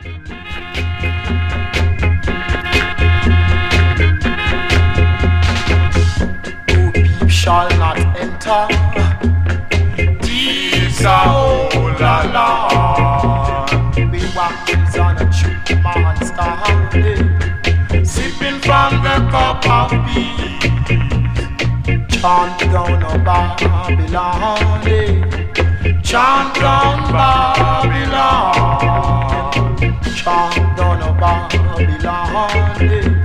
Two peep shall not enter. These are all alone. We walk on a true monster, sipping from the cup of peace. Chant down on Babylon, chant down Babylon, chant down on Babylon.